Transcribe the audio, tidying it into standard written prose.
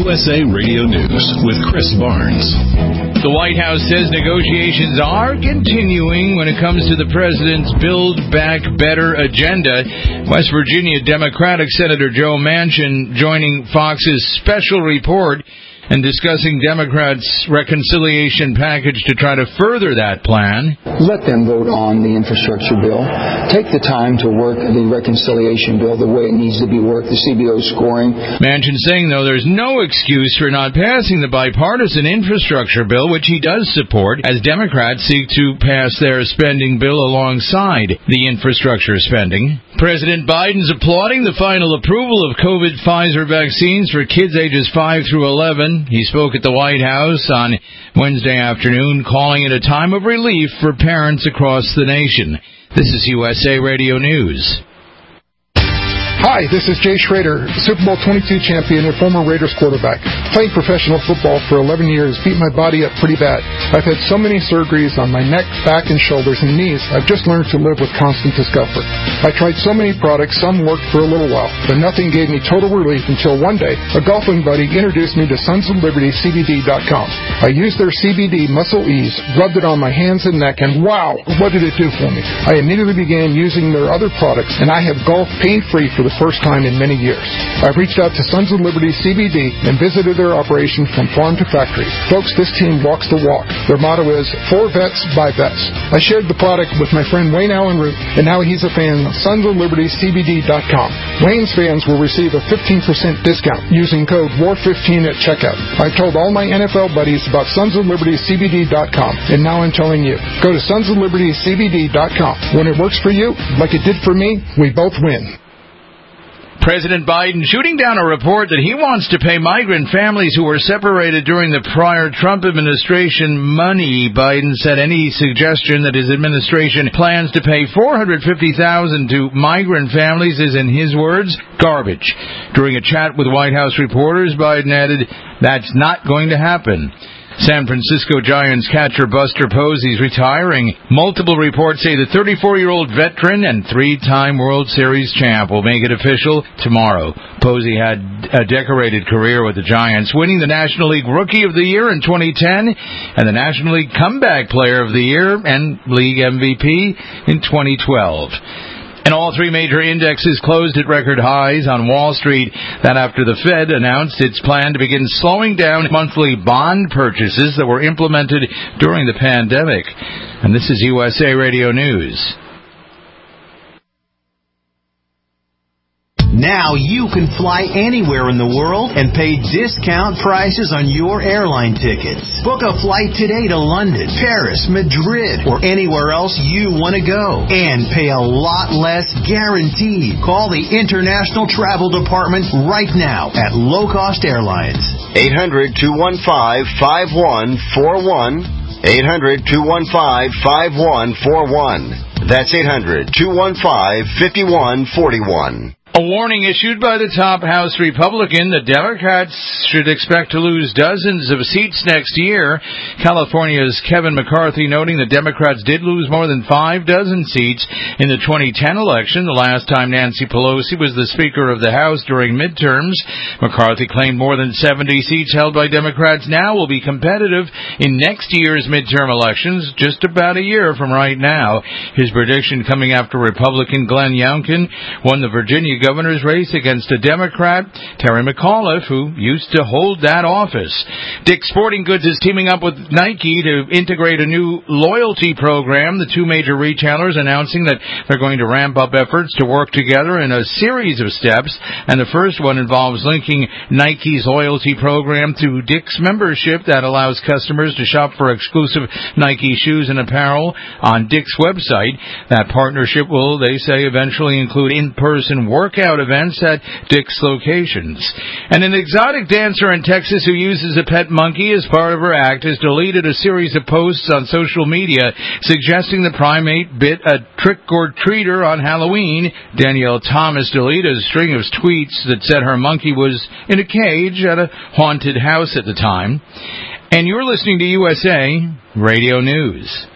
USA Radio News with Chris Barnes. The White House says negotiations are continuing when it comes to the president's Build Back Better agenda. West Virginia Democratic Senator Joe Manchin joining Fox's special report and discussing Democrats' reconciliation package to try to further that plan. Let them vote on the infrastructure bill. Take the time to work the reconciliation bill the way it needs to be worked, the CBO scoring. Manchin saying, though, there's no excuse for not passing the bipartisan infrastructure bill, which he does support, as Democrats seek to pass their spending bill alongside the infrastructure spending. President Biden's applauding the final approval of COVID Pfizer vaccines for kids ages 5 through 11. He spoke at the White House on Wednesday afternoon, calling it a time of relief for parents across the nation. This is USA Radio News. Hi, this is Jay Schrader, Super Bowl 22 champion and former Raiders quarterback. Playing professional football for 11 years beat my body up pretty bad. I've had so many surgeries on my neck, back, and shoulders and knees, I've just learned to live with constant discomfort. I tried so many products, some worked for a little while, but nothing gave me total relief until one day, a golfing buddy introduced me to SonsOfLibertyCBD.com. I used their CBD Muscle Ease, rubbed it on my hands and neck, and wow, what did it do for me? I immediately began using their other products, and I have golfed pain-free for the first time in many years. I've reached out to Sons of Liberty CBD and visited their operation from farm to factory. Folks, this team walks the walk. Their motto is, for vets, by vets. I shared the product with my friend Wayne Allen Root, and now he's a fan of SonsOfLibertyCBD.com. Wayne's fans will receive a 15% discount using code WAR15 at checkout. I've told all my NFL buddies about SonsOfLibertyCBD.com, and now I'm telling you. Go to SonsOfLibertyCBD.com. When it works for you, like it did for me, we both win. President Biden shooting down a report that he wants to pay migrant families who were separated during the prior Trump administration money. Biden said any suggestion that his administration plans to pay $450,000 to migrant families is, in his words, garbage. During a chat with White House reporters, Biden added, "That's not going to happen." San Francisco Giants catcher Buster Posey's retiring. Multiple reports say the 34-year-old veteran and three-time World Series champ will make it official tomorrow. Posey had a decorated career with the Giants, winning the National League Rookie of the Year in 2010 and the National League Comeback Player of the Year and League MVP in 2012. And all three major indexes closed at record highs on Wall Street. That after the Fed announced its plan to begin slowing down monthly bond purchases that were implemented during the pandemic. And this is USA Radio News. Now you can fly anywhere in the world and pay discount prices on your airline tickets. Book a flight today to London, Paris, Madrid, or anywhere else you want to go. And pay a lot less guaranteed. Call the International Travel Department right now at Low Cost Airlines. 800-215-5141. 800-215-5141. That's 800-215-5141. A warning issued by the top House Republican that Democrats should expect to lose dozens of seats next year. California's Kevin McCarthy noting that Democrats did lose more than 6 seats in the 2010 election, the last time Nancy Pelosi was the Speaker of the House during midterms. McCarthy claimed more than 70 seats held by Democrats now will be competitive in next year's midterm elections, just about a year from right now. His prediction coming after Republican Glenn Youngkin won the Virginia governor's race against a Democrat, Terry McAuliffe, who used to hold that office. Dick's Sporting Goods is teaming up with Nike to integrate a new loyalty program. The two major retailers announcing that they're going to ramp up efforts to work together in a series of steps, and the first one involves linking Nike's loyalty program to Dick's membership that allows customers to shop for exclusive Nike shoes and apparel on Dick's website. That partnership will, they say, eventually include in-person workout events at Dick's locations. And an exotic dancer in Texas who uses a pet monkey as part of her act has deleted a series of posts on social media suggesting the primate bit a trick-or-treater on Halloween. Danielle Thomas deleted a string of tweets that said her monkey was in a cage at a haunted house at the time. And you're listening to USA Radio News.